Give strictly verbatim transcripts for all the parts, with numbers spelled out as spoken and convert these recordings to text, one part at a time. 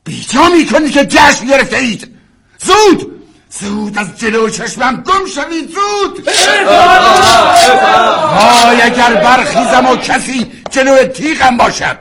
بیجا میکنی که جشن گرفته اید. زود زود از جلو چشمم گم شوید، زود. وای اگر برخیزم و کسی جلو تیغم باشد.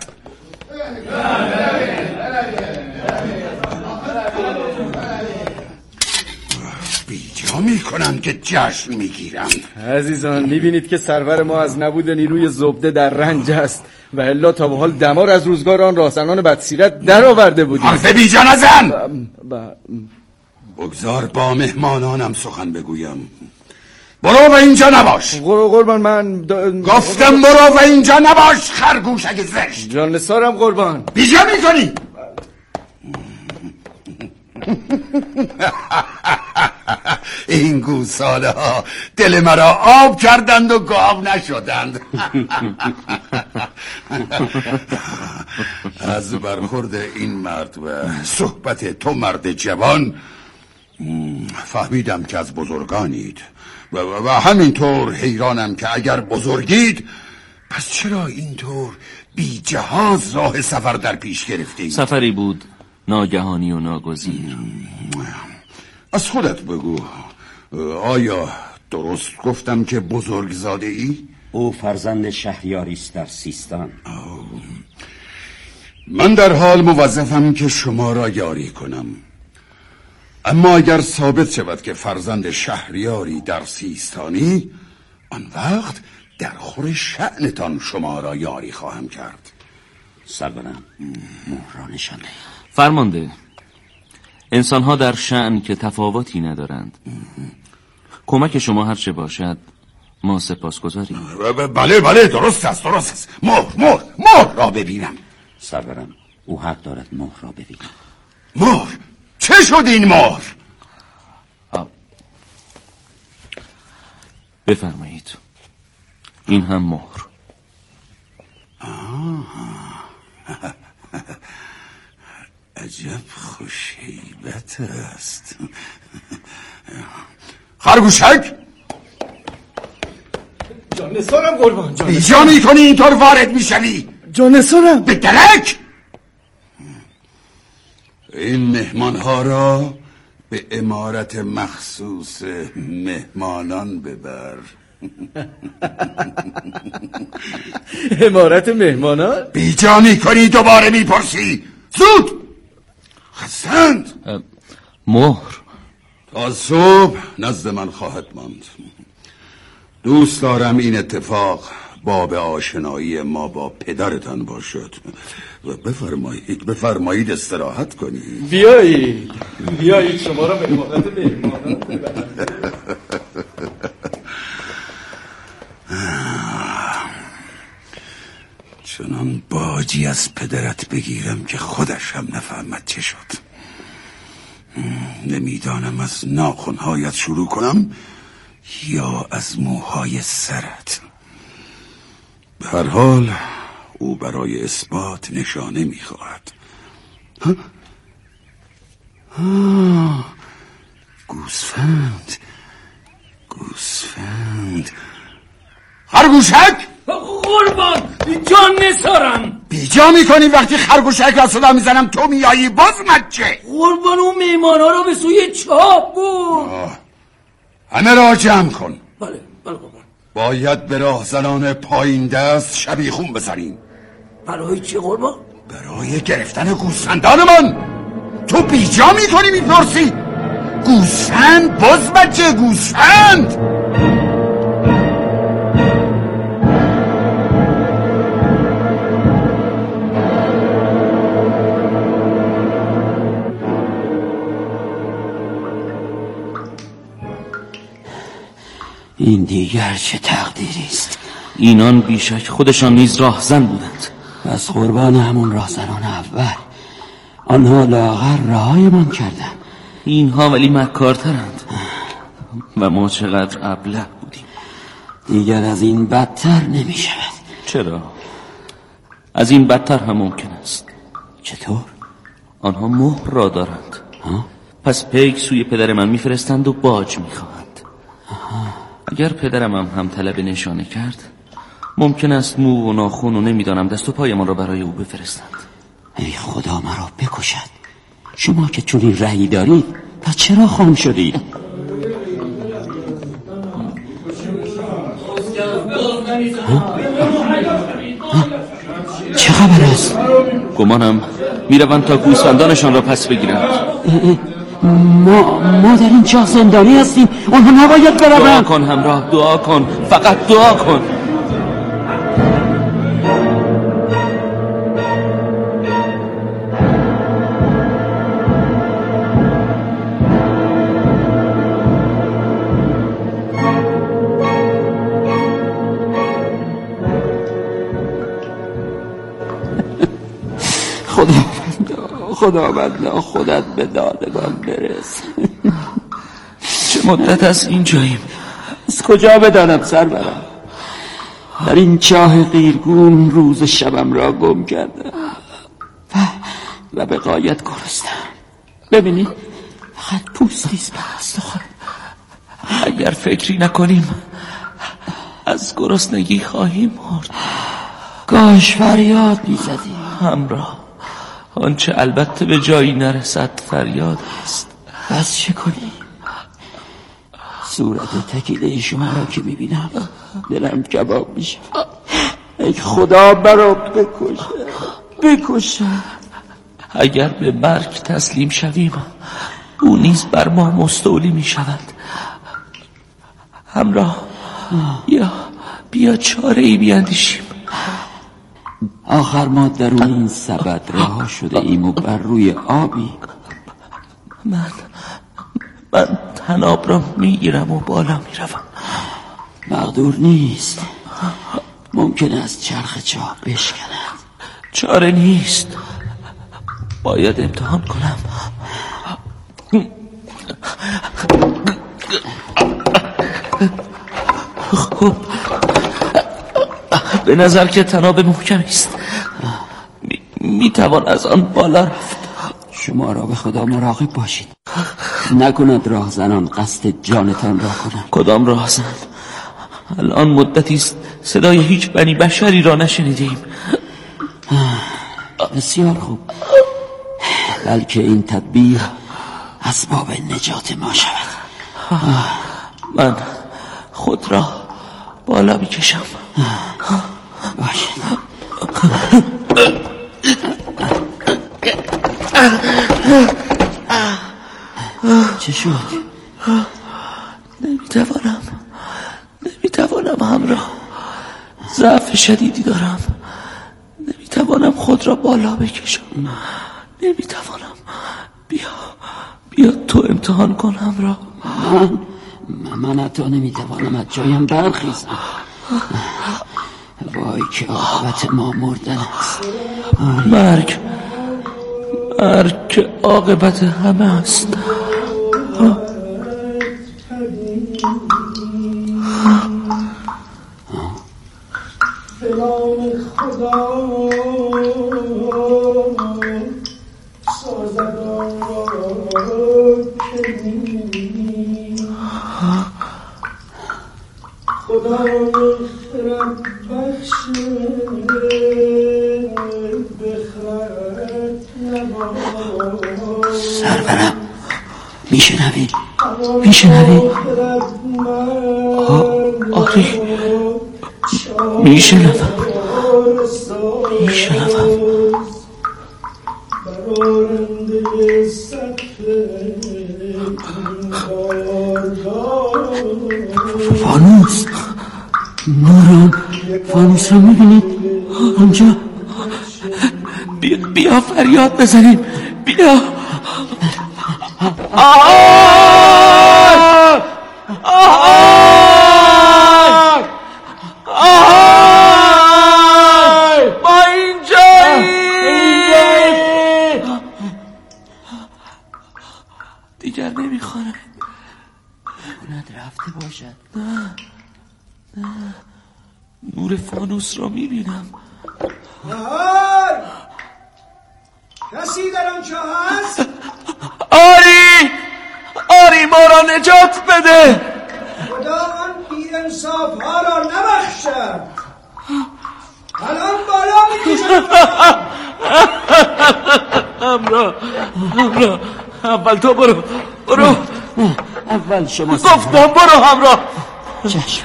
بیجا میکنم که جشن میگیرم. عزیزان میبینید که سرور ما از نبود نیروی زبده در رنج است و الا تا به حال دمار از روزگار آن راهزنان بدسیرت در آورده بودیم. حرف بیجا نزن. ب... ب... بگذار با مهمانانم سخن بگویم. برو و اینجا نباش. قربان من دا... گفتم برو و اینجا نباش خرگوشک زشت. جان نثارم قربان. بیجا میکنی. این گوساله ها دل مرا آب کردند و گاو نشدند. از برخورد این مرد و صحبت تو مرد جوان فهمیدم که از بزرگانید و, و همینطور حیرانم که اگر بزرگید پس چرا اینطور بی جهاز راه سفر در پیش گرفتید؟ سفری بود ناگهانی و ناگزیر. از خودت بگو، آیا درست گفتم که بزرگزاده ای؟ او فرزند شهریاری است در سیستان. من در حال موظفم که شما را یاری کنم، اما اگر ثابت شود که فرزند شهریاری در سیستانی، آن وقت در خور شأنتان شما را یاری خواهم کرد. سرورم مهر را نشان دهید. فرمانده، انسان‌ها در شأن که تفاوتی ندارند. کمک شما هرچه باشد ما سپاسگزاریم. بله بله درست است درست است. مهر مهر مهر را ببینم. سرورم او حق دارد مهر را ببینم. مهر؟ چه شد این مهر؟ بفرمایید، این هم مهر. عجب خوش هیبت است. خرگوشک؟ جان نثارم قربان. جان بیجا میکنی اینطور وارد میشوی؟ جان نثارم. به درک. این مهمان ها را به عمارت مخصوص مهمانان ببر. عمارت مهمانان؟ بیجا میکنی دوباره میپرسی. زود خستند. مهر تا صبح نزد من خواهد ماند. دوست دارم این اتفاق باب آشنایی ما با پدرتان باشد. و بفرمایید بفرمایید استراحت کنید. بیایید بیایید شما را به عمارت مهمانان ببرم. چنان باجی از پدرت بگیرم که خودش هم نفهمد چه شد. نمیدانم از ناخنهایت شروع کنم یا از موهای سرت. به هر حال او برای اثبات نشانه میخواهد. ها؟ ها؟ گوسفند گوسفند خرگوشک؟ قربان جان نثارم. بیجا میکنی وقتی خرگوشک را صدا میزنم تو میایی باز مچه؟ قربان اون میمانا را به سوی چاه بود. همه را جمع کن. بله بله قربان. باید به راهزنان پایین دست شبیخون بزنیم. برای چی قربان؟ برای گرفتن گوسفندان من. تو بیجا میکنی میپرسی؟ گوسفند باز بچه گوسفند. این دیگر چه تقدیری است؟ اینان بیشک خودشان نیز راهزن بودند. از قربان همون راهزنان اول. آنها لاغر رهایمان کردند. اینها ولی مکارترند و ما چقدر ابله بودیم. دیگر از این بدتر نمی شود. چرا؟ از این بدتر هم ممکن است. چطور؟ آنها مهر را دارند. ها؟ پس پیک سوی پدر من میفرستند و باج میخواهند. اگر پدرم هم, هم طلب نشانه کرد ممکن است مو و ناخون و نمیدانم دست و پایمان را برای او بفرستند. ای خدا مرا بکشد. شما که چون این رأی دارید پس چرا خام شدید؟ چه خبر است؟ گمانم میروند تا گوسفندانشان را پس بگیرند. ما ما در اینجا زندانی هستیم، آنها نباید بروند. دعا کن همراه، دعا کن، فقط دعا کن. خداوندا خودت به دادگان برس. چه مدت از اینجاییم؟ از کجا بدانم سرورم؟ در این چاه قیرگون روز شبم را گم کردم و, و به غایت گرسنم. ببینید فقط پوستیست پست خود. اگر فکری نکنیم از گرسنگی خواهیم مرد. کاش فریاد میزدیم همراه. آنچه البته به جایی نرسد فریاد است. بس چه کنیم؟ صورت تکیده شما را که میبینم دلم کباب میشه. ای خدا برا بکشه بکشه. اگر به مرگ تسلیم شویم او نیز بر ما مستولی میشود. همراه بیا بیا چاره ای بیاندیشیم. آخر ما درون این سبد رها شده ایم و بر روی آبی. من من تناب را میگیرم و بالا میروم. مقدور نیست، ممکن است چرخ چاه بشکند. چاره نیست، باید امتحان کنم. خب به نظر که تناب محکمی است. می, می توان از آن بالا رفت. شما را به خدا مراقب باشید، نکند راهزنان قصد جانتان را کنند. کدام راهزن؟ الان مدتی است صدای هیچ بنی بشری را نشنیدیم. بسیار خوب، بلکه این تدبیر اسباب نجات ما شود. من خود را بالا میکشم. باشید. چه شد؟ نمیتوانم نمیتوانم همراه، ضعف شدیدی دارم. نمیتوانم خود را بالا بکشم. نمیتوانم. بیا بیا تو امتحان کن همراه. من من حتی نمیتوانم از جایم برخیزم. وای که عاقبت ما مردن است. مرگ مرگ که عاقبت همه است. فلان خدا سازدان را که می‌بینی، خدا خرد بخش بخرد نباد. سرورم میشنوی؟ میشنوی؟ آری میشنوم میشنوم. فانوس نوران، فانوس رو میبینید اونجا؟ بیا, بیا فریاد بزنیم. بیا. آه آه ما اینجاییم. دیگر نمیخوانم. باید رفته باشد. نه نه، نور فانوس را میبینم. آهای، کسی در آن چاه هست؟ آری آری ما را نجات بده. خدا آن بی انصاف ها را نبخشد. الان بالا میکشم. همراه همراه اول تو برو برو اول شما گفتم برو همراه. چشم.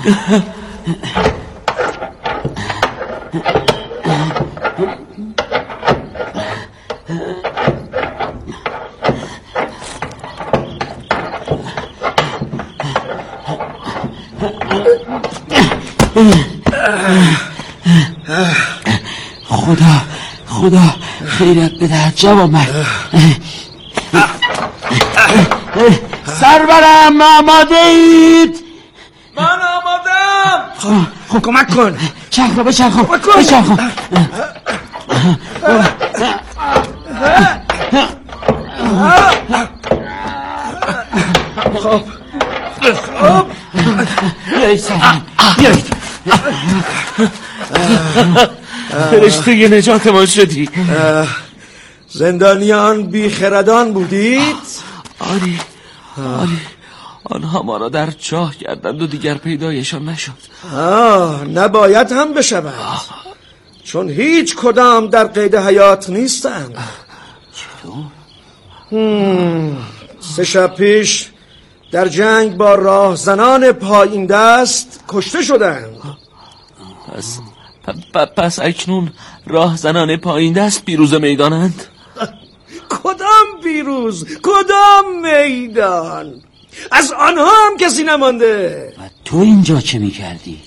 خدا خدا خیرت بده جوان مرد. سرورم آماده اید؟ من آمادم. خب کمک کن. چرخ رو بچرخ بچرخ. خب خب بیایید سرورم بیایید. فرشته نجاتمان شدی. زندانیان بیخردان بودید؟ آری آری آنها ما را در چاه کردند و دیگر پیدایشان نشد. آه نباید هم بشوند، چون هیچ کدام در قید حیات نیستند. سه شب پیش در جنگ با راهزنان پایین دست کشته شدند. پس پ- پس اکنون راهزنان پایین دست پیروز میدانند؟ کدام پیروز؟ کدام میدان؟ از آنها هم کسی نمانده. و تو اینجا چه میکردی؟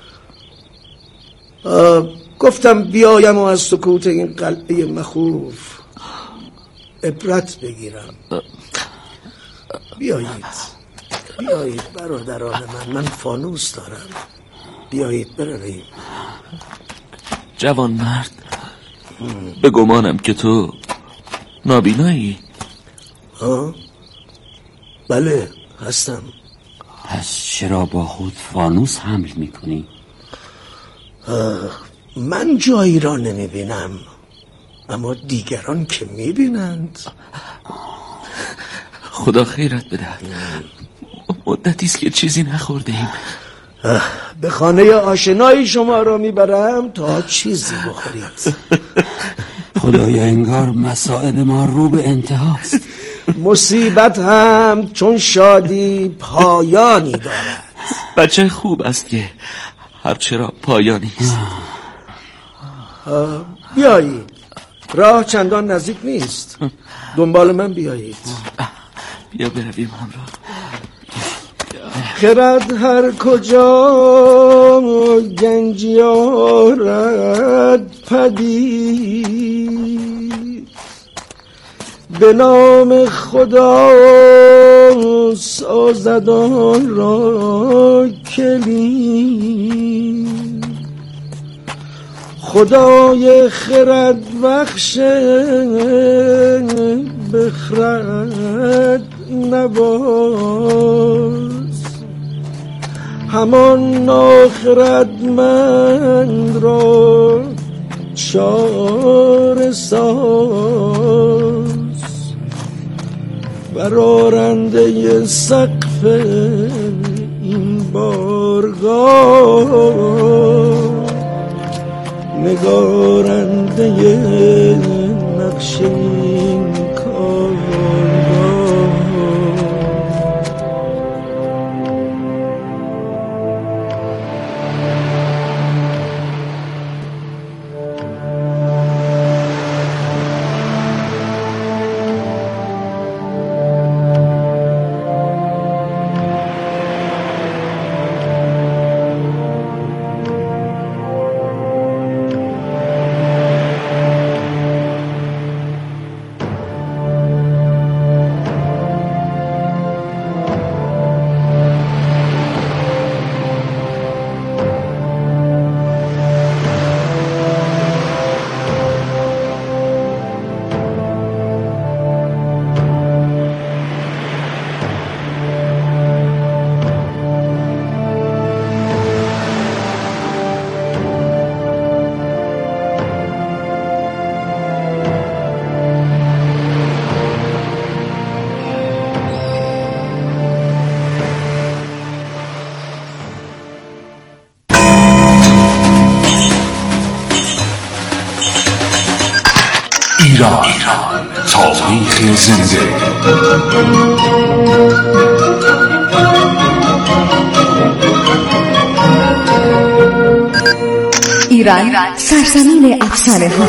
گفتم بیایم و از سکوت این قلعه مخوف عبرت بگیرم. بیایید بیایید برادران من، من فانوس دارم. بیایید برویم. جوان مرد، به گمانم که تو نابینایی. ها؟ بله هستم. پس چرا با خود فانوس حمل میکنی؟ من جایی را نمیبینم، اما دیگران که میبینند. خدا خیرت بده. مدتی است که چیزی نخورده ایم. به خانه آشنایی شما را میبرم تا چیزی بخورید. خدایا انگار مسائل ما رو به انتهاست. مصیبت هم چون شادی پایانی دارد. بچه خوب است که هرچرا پایانی است. بیایید، راه چندان نزدیک نیست. دنبال من بیایید. بیا برویم همراه. خرد هر کجا گنجی آرد پدید، به نام خدا سازدان را کلید. خدای خرد بخش بخرد نواز، همان ناخردمند را چاره ساز، برآرنده سقف این بارگاه، نگارنده نقش این کارگاه. تاریخ زنده. ایران سرزمین افسانه ها.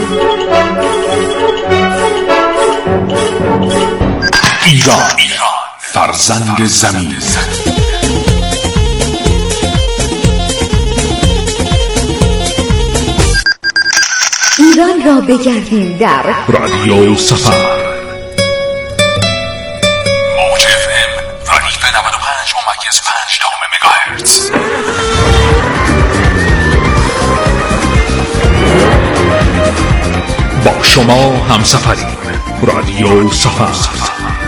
ایران فرزند زمین. ایران را بگردیم در رادیو سفر. موج اف ام ردیف نود و پنج ممیز پنج دهم مگاهرتز. با شما همسفریم. رادیو سفر.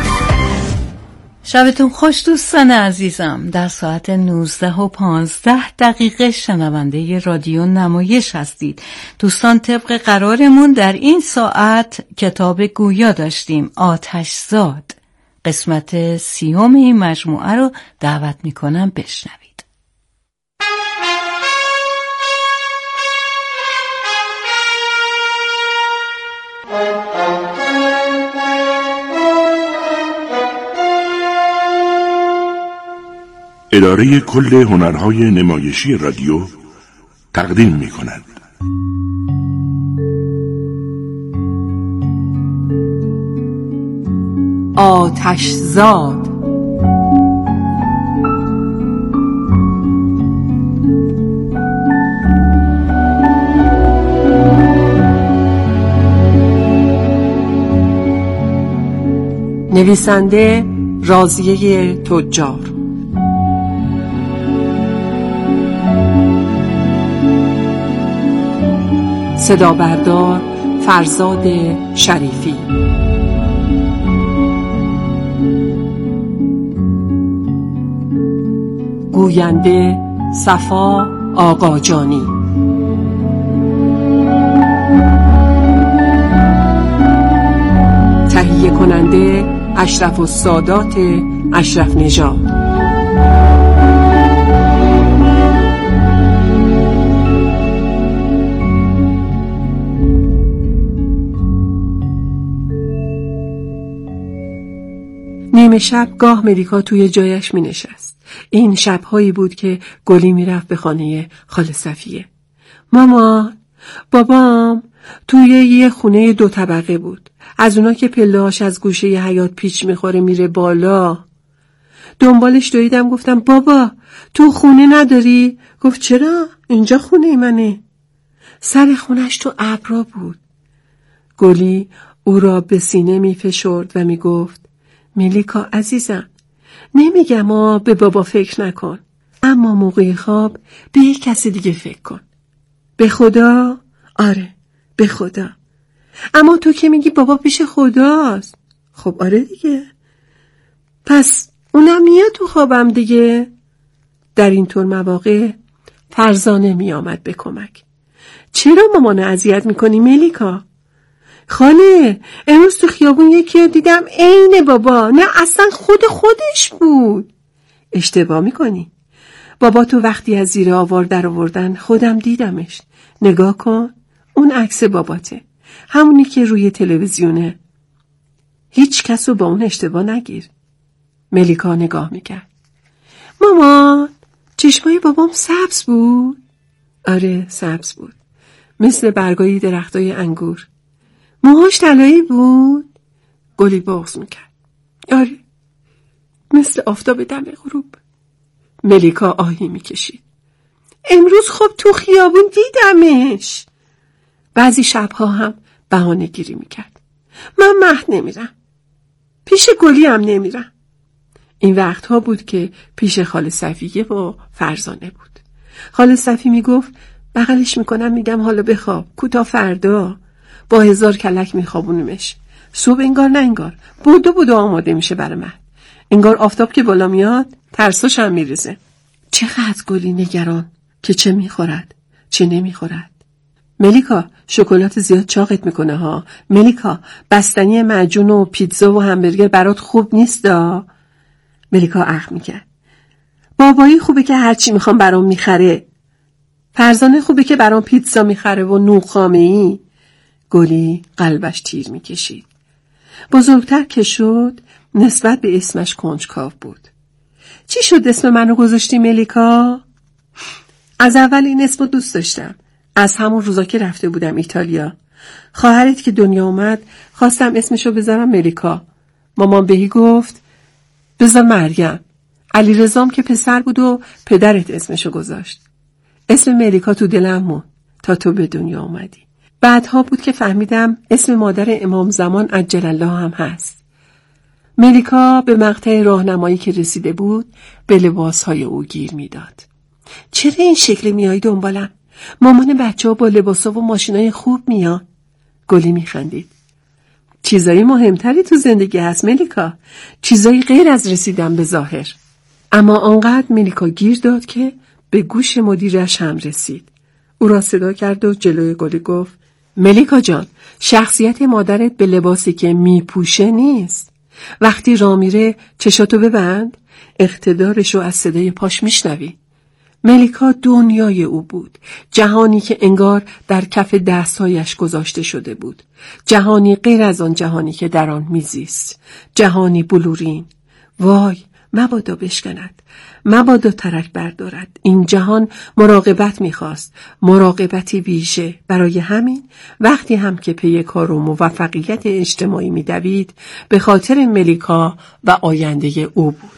شبتون خوش دوستان عزیزم. در ساعت نوزده و پانزده دقیقه شنونده رادیو نمایش هستید. دوستان طبق قرارمون در این ساعت کتاب گویا داشتیم، آتشزاد. قسمت سیوم این مجموعه رو دعوت میکنم بشنوید. اداره کل هنرهای نمایشی رادیو تقدیم می کند. آتشزاد. نویسنده راضیه تجار. صدا بردار فرزاد شریفی. گوینده صفا آقاجانی. تهیه کننده اشرف السادات اشرف نژاد. نیمه شب گاه ملیکا توی جایش می نشست. این شبهایی بود که گلی می رفت به خانه خاله صفیه. مامان، بابام توی یه خونه دو طبقه بود. از اونا که پله‌هاش از گوشه ی حیاط پیچ میخوره میره بالا. دنبالش دویدم، گفتم بابا تو خونه نداری؟ گفت چرا؟ اینجا خونه منه. سر خونش تو ابرا بود. گلی او را به سینه می فشرد و می گفت ملیکا عزیزم، نمیگم آ به بابا فکر نکن، اما موقع خواب به یک کسی دیگه فکر کن. به خدا؟ آره به خدا. اما تو که میگی بابا پیش خداست. خب آره دیگه، پس اونم میاد تو خوابم دیگه. در اینطور مواقع فرزانه میامد به کمک. چرا مامانو اذیت میکنی ملیکا؟ خاله امروز تو خیابون یکی رو دیدم عین بابا. نه اصلا خود خودش بود. اشتباه میکنی. بابا تو وقتی از زیر آوار در آوردن خودم دیدمش. نگاه کن، اون عکس باباته، همونی که روی تلویزیونه. هیچ کس رو با اون اشتباه نگیر. ملیکا نگاه میکرد. مامان چشمای بابام سبز بود. آره سبز بود، مثل برگای درختای انگور. موهاش طلایی بود. گلی بغض میکرد. آره مثل آفتاب دم غروب. ملیکا آهی میکشید. امروز خب تو خیابون دیدمش. بعضی شبها هم بهانه گیری میکرد. من مهد نمیرم، پیش گلی هم نمیرم. این وقتها بود که پیش خاله صفیه و فرزانه بود. خاله صفی میگفت بغلش میکنم میگم حالا بخواب، کوتا فردا. با هزار کلک میخوابونمش. صبح انگار نه انگار بودو بودو آماده میشه برای من. انگار آفتاب که بالا میاد ترساش هم میریزه. چقدر گلی نگران که چه میخورد چه نمیخورد. ملیکا شکلات زیاد چاقت میکنه ها. ملیکا بستنی معجون و پیتزا و همبرگر برات خوب نیست دا. ملیکا اخ میکرد. بابایی خوبه که هرچی میخوام برام میخره. فرزانه خوبه که برام پیتزا میخره و نوخامه‌ای. گلی قلبش تیر میکشید. بزرگتر که شد نسبت به اسمش کنجکاو بود. چی شد اسم منو گذاشتی ملیکا؟ از اول این اسمو دوست داشتم. از همون روزا که رفته بودم ایتالیا. خواهرت که دنیا اومد خواستم اسمشو بذارم ملیکا. مامان بهی گفت بذار مریم. علی رضام که پسر بود و پدرت اسمشو گذاشت. اسم ملیکا تو دلم موند تا تو به دنیا اومدی. بعدها بود که فهمیدم اسم مادر امام زمان عجل الله هم هست. ملیکا به مقطع راهنمایی که رسیده بود به لباسهای او گیر میداد. چرا این شکل میایی دنبالم؟ مامان بچه ها با لباسا و ماشینای خوب میان. گلی میخندید. چیزایی مهمتری تو زندگی هست ملیکا. چیزایی غیر از رسیدن به ظاهر. اما آنقدر ملیکا گیر داد که به گوش مدیرش هم رسید. او را صدا کرد و جلوی گلی گفت ملیکا جان، شخصیت مادرت به لباسی که میپوشه نیست. وقتی راه میره چشاتو ببند، اقتدارشو از صدای پاش میشنوی. ملیکا دنیای او بود، جهانی که انگار در کف دستهایش گذاشته شده بود، جهانی غیر از آن جهانی که در آن میزیست، جهانی بلورین. وای، مبادا بشکند، مبادا ترک بردارد. این جهان مراقبت میخواست، مراقبتی ویژه. برای همین وقتی هم که پی کار و موفقیت اجتماعی میدوید به خاطر ملیکا و آینده او بود.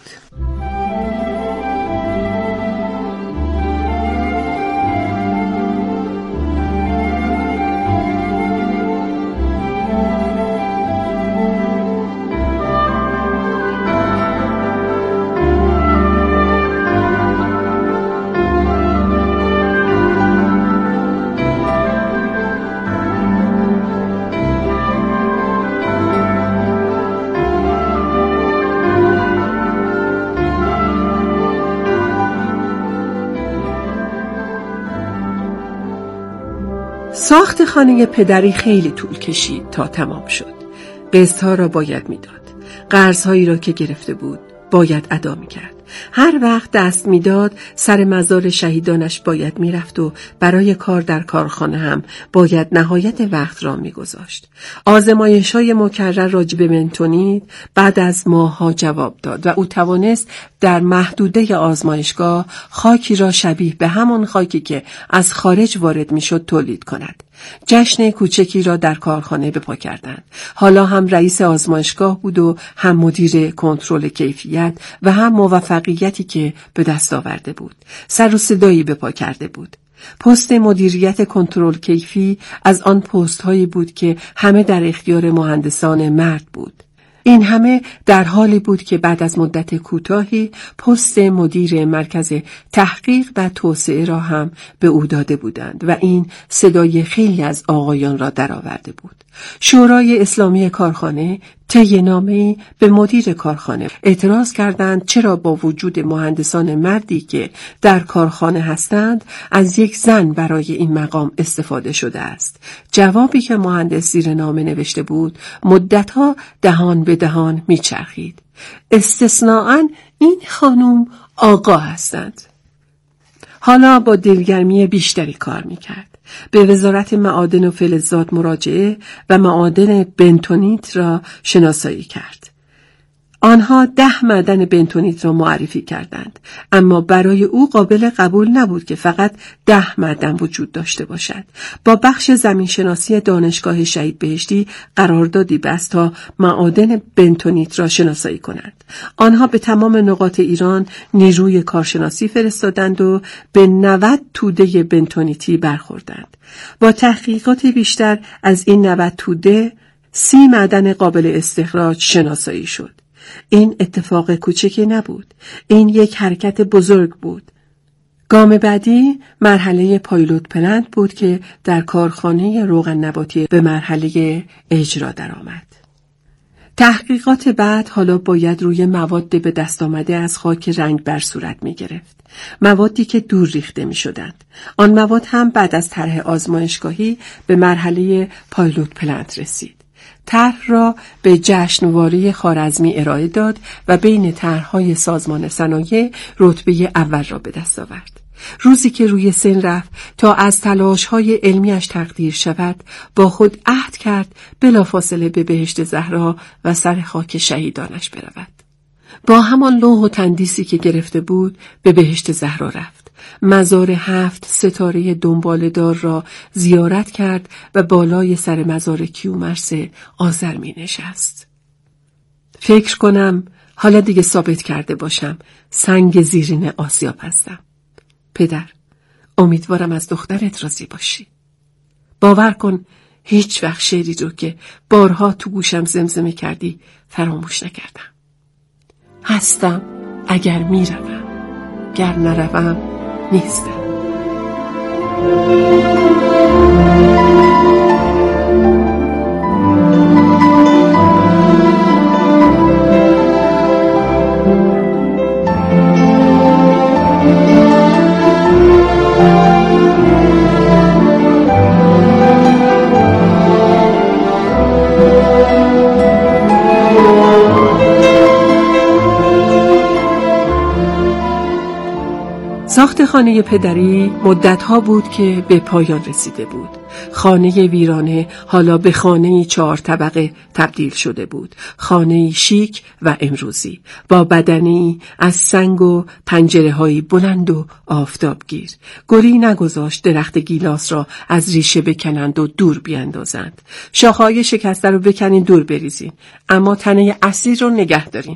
ساخت خانه پدری خیلی طول کشید تا تمام شد. قسط‌ها را باید میداد. قرض‌هایی را که گرفته بود باید ادا می‌کرد. هر وقت دست میداد سر مزار شهیدانش باید میرفت و برای کار در کارخانه هم باید نهایت وقت را میگذاشت. آزمایش‌های مکرر راجع به بنتونیت بعد از ماه‌ها جواب داد و او توانست در محدوده آزمایشگاه خاکی را شبیه به همان خاکی که از خارج وارد میشد تولید کند. جشن کوچکی را در کارخانه بپا کردند. حالا هم رئیس آزمایشگاه بود و هم مدیر کنترل کیفیت و هم موفقیتی که به دست آورده بود. سر و صدایی بپا کرده بود. پست مدیریت کنترل کیفی از آن پست هایی بود که همه در اختیار مهندسان مرد بود. این همه در حالی بود که بعد از مدت کوتاهی پست مدیر مرکز تحقیق و توسعه را هم به او داده بودند و این صدای خیلی از آقایان را درآورده بود. شورای اسلامی کارخانه طی نامه‌ای به مدیر کارخانه اعتراض کردند چرا با وجود مهندسان مردی که در کارخانه هستند از یک زن برای این مقام استفاده شده است. جوابی که مهندس زیر نامه نوشته بود مدتها دهان به دهان میچرخید. استثناءً این خانم آقا هستند. حالا با دلگرمی بیشتری کار میکرد. به وزارت معادن و فلزات مراجعه و معادن بنتونیت را شناسایی کرد. آنها ده معدن بنتونیت را معرفی کردند، اما برای او قابل قبول نبود که فقط ده معدن وجود داشته باشد. با بخش زمینشناسی دانشگاه شهید بهشتی قراردادی بست تا معادن بنتونیت را شناسایی کنند. آنها به تمام نقاط ایران نیروی کارشناسی فرستادند و به نود توده بنتونیتی برخوردند. با تحقیقات بیشتر از این نود توده، سی معدن قابل استخراج شناسایی شد. این اتفاق کوچکی نبود. این یک حرکت بزرگ بود. گام بعدی مرحله پایلوت پلنت بود که در کارخانه روغن نباتی به مرحله اجرا درآمد. تحقیقات بعد حالا باید روی مواد به دست آمده از خاک رنگ بر صورت می گرفت. موادی که دور ریخته می شدند. آن مواد هم بعد از طرح آزمایشگاهی به مرحله پایلوت پلنت رسید. طرح را به جشنواره خوارزمی ارائه داد و بین طرح‌های سازمان صنایع رتبه اول را به دست آورد. روزی که روی سن رفت تا از تلاش‌های علمیش تقدیر شود، با خود عهد کرد بلافاصله به بهشت زهرا و سر خاک شهیدانش برود. با همان لوح و تندیسی که گرفته بود به بهشت زهرا رفت. مزار هفت ستاره دنباله‌دار را زیارت کرد و بالای سر مزار کیومرث آذرمی نشست. فکر کنم حالا دیگه ثابت کرده باشم سنگ زیرین آسیاب هستم. پدر، امیدوارم از دخترت راضی باشی. باور کن هیچ وقت شعری رو که بارها تو گوشم زمزمه کردی فراموش نکردم. هستم اگر میروم، گر نروم نیستم. ساخت خانه پدری مدتها بود که به پایان رسیده بود. خانه ویرانه حالا به خانه چهار طبقه تبدیل شده بود. خانه شیک و امروزی با بدنی از سنگ و پنجره‌های بلند و آفتابگیر. گلی نگذاشت درخت گیلاس را از ریشه بکنند و دور بیاندازند. شاخه‌های شکسته رو بکنین دور بریزین، اما تنه اصلی رو نگه دارین.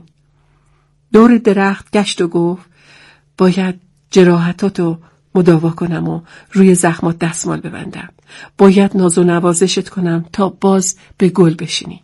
دور درخت گشت و گفت باید جراحتاتو مداوا کنم و روی زخمات دستمال ببندم. باید ناز و نوازشت کنم تا باز به گل بشینی.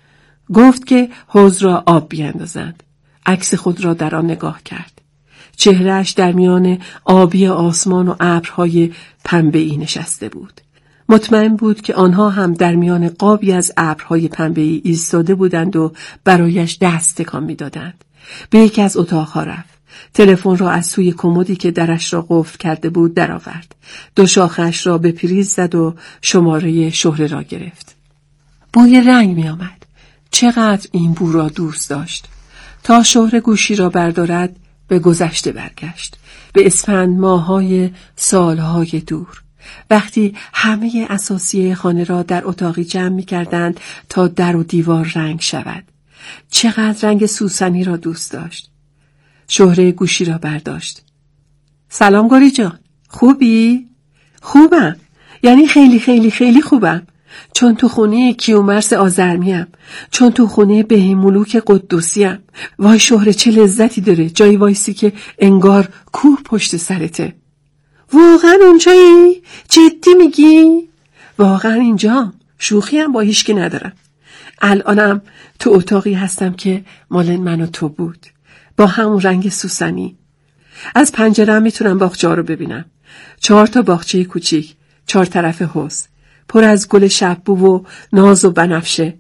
گفت که حوض را آب بیاندازند. عکس خود را در آن نگاه کرد. چهرهش در میان آبی آسمان و ابرهای پنبه‌ای نشسته بود. مطمئن بود که آنها هم در میان قابی از ابرهای پنبه‌ای ایستاده بودند و برایش دست تکان می‌دادند. به یکی از اتاقها رفت. تلفن را از سوی کمدی که درش را قفل کرده بود درآورد. دو شاخش را به پریز زد و شماره شهره را گرفت. بوی رنگ می آمد. چقدر این بو را دوست داشت. تا شهره گوشی را بردارد به گذشته برگشت. به اسفند ماه‌های سالهای دور. وقتی همه اساسیه خانه را در اتاقی جمع می کردند تا در و دیوار رنگ شود. چقدر رنگ سوسنی را دوست داشت. شهره گوشی را برداشت. سلام گلی جان، خوبی؟ خوبم، یعنی خیلی خیلی خیلی خوبم، چون تو خونه کیومرث آذرمیم، چون تو خونه بهملوک قدوسیم. وای شهره چه لذتی داره جایی وایسی که انگار کوه پشت سرته. واقعا اونجایی؟ جدی میگی؟ واقعا اینجام، شوخی هم با هیچکی ندارم. الانم تو اتاقی هستم که مال من و تو بود، با همون رنگ سوسنی. از پنجره‌ام میتونم باغچه رو ببینم. چهار تا باغچه کوچیک، چهار طرف حوض، پر از گل شببو و ناز و بنفشه.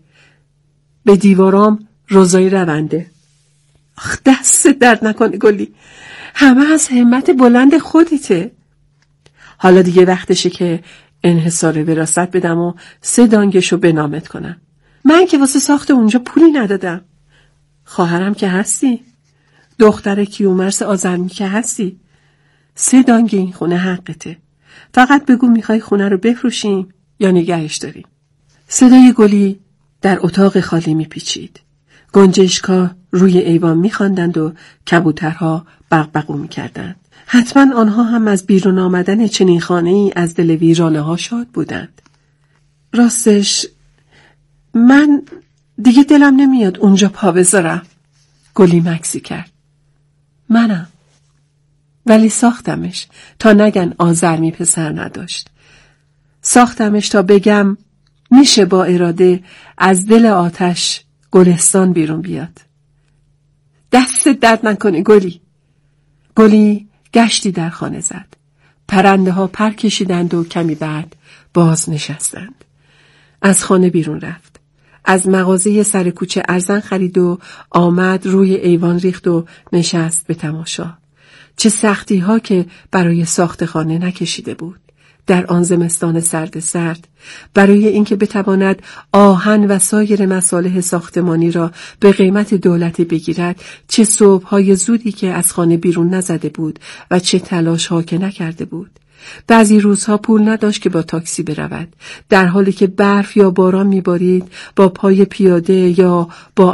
به دیوارام روزای رونده. آخ دست درد نکنه گلی، همه از همت بلند خودته. حالا دیگه وقتشه که انحصار وراثت بدم و سه دانگشو به نامت کنم. من که واسه ساخت اونجا پولی ندادم. خواهرم که هستی، دختر کیومرث آذرمی که هستی، سه دانگ این خونه حقته. فقط بگو میخوای خونه رو بفروشیم یا نگهش داریم. صدای گلی در اتاق خالی میپیچید. گنجشکا روی ایوان میخواندند و کبوترها بغبغو میکردند. حتما آنها هم از بیرون آمدن چنین خانه‌ای از دل ویرانه ها شاد بودند. راستش من دیگه دلم نمیاد اونجا پا بذارم. گلی مکسی کرد. منم. ولی ساختمش تا نگن آذرمی پسر نداشت. ساختمش تا بگم میشه با اراده از دل آتش گلستان بیرون بیاد. دست درد نکنه گلی. گلی گشتی در خانه زد. پرنده ها پر کشیدند و کمی بعد باز نشستند. از خانه بیرون رفت. از مغازه سر کوچه ارزن خرید و آمد روی ایوان ریخت و نشست به تماشا. چه سختی ها که برای ساخت خانه نکشیده بود. در آن زمستان سرد سرد، برای اینکه بتواند آهن و سایر مصالح ساختمانی را به قیمت دولتی بگیرد، چه صبح‌های زودی که از خانه بیرون نزده بود و چه تلاش‌ها که نکرده بود. بعضی روزها پول نداشت که با تاکسی برود، در حالی که برف یا باران می‌بارید با پای پیاده یا با